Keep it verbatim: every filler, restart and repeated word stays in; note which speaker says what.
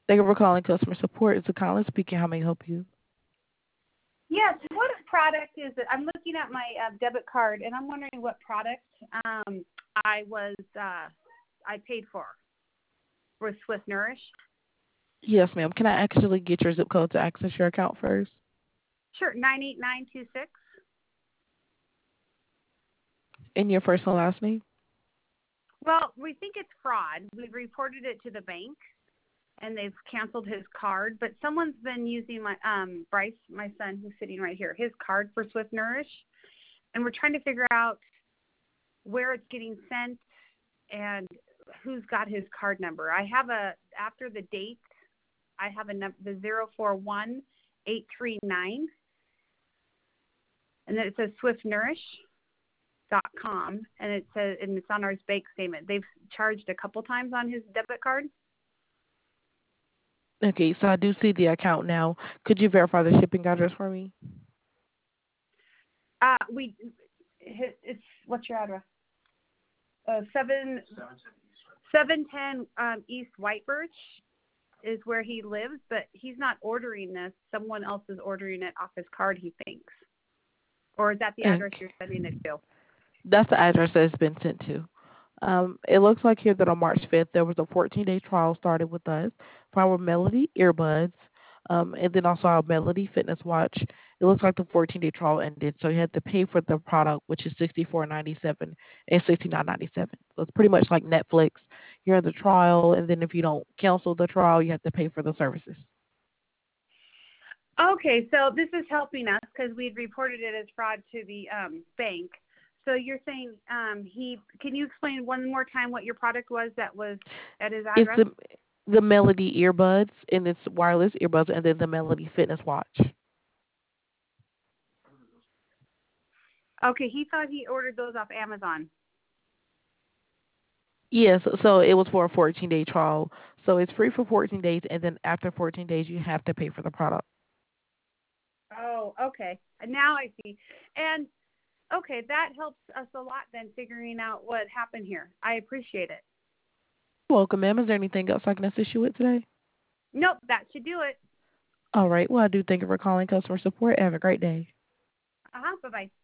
Speaker 1: Thank you for calling customer support. It's a Colin speaking. How may I help you?
Speaker 2: Yes. What product is it? I'm looking at my uh, debit card, and I'm wondering what product um, I was uh, I paid for for Swift Nourish.
Speaker 1: Yes, ma'am. Can I actually get your zip code to access your account first?
Speaker 2: Sure, nine eight nine two six.
Speaker 1: And your first and last name?
Speaker 2: Well, we think it's fraud. We've reported it to the bank, and they've canceled his card. But someone's been using my um, Bryce, my son, who's sitting right here, his card for Swift Nourish, and we're trying to figure out where it's getting sent and who's got his card number. I have a after the date, I have a num- the zero four one eight three nine, and then it says Swift Nourish. Dot com, and it says, and it's on our bank statement. They've charged a couple times on his debit card.
Speaker 1: Okay, so I do see the account now. Could you verify the shipping address for me?
Speaker 2: Uh, we, it's what's your address? Uh, seven seven ten um, East White Birch is where he lives, but he's not ordering this. Someone else is ordering it off his card, he thinks. Or is that the address
Speaker 1: Okay.
Speaker 2: you're sending it to?
Speaker 1: That's the address that it's been sent to. Um, it looks like here that on March fifth, there was a fourteen-day trial started with us for our Melody earbuds, um, and then also our Melody fitness watch. It looks like the fourteen-day trial ended, so you had to pay for the product, which is sixty-four ninety-seven and sixty-nine ninety-seven. So it's pretty much like Netflix. You're in the trial, and then if you don't cancel the trial, you have to pay for the services.
Speaker 2: Okay, so this is helping us because we'd reported it as fraud to the um, bank. So you're saying um, he? Can you explain one more time what your product was that was at his
Speaker 1: It's
Speaker 2: address?
Speaker 1: the the Melody earbuds, and it's wireless earbuds, and then the Melody fitness watch.
Speaker 2: Okay, he thought he ordered those off Amazon.
Speaker 1: Yes, so it was for a fourteen-day trial. So it's free for fourteen days, and then after fourteen days, you have to pay for the product.
Speaker 2: Oh, okay. Now I see. And okay, that helps us a lot then figuring out what happened here. I appreciate it.
Speaker 1: You're welcome, ma'am. Is there anything else I can assist you with today?
Speaker 2: Nope, that should do it.
Speaker 1: All right. Well, I do thank you for calling customer support. Have a great day.
Speaker 2: Uh huh. Bye bye.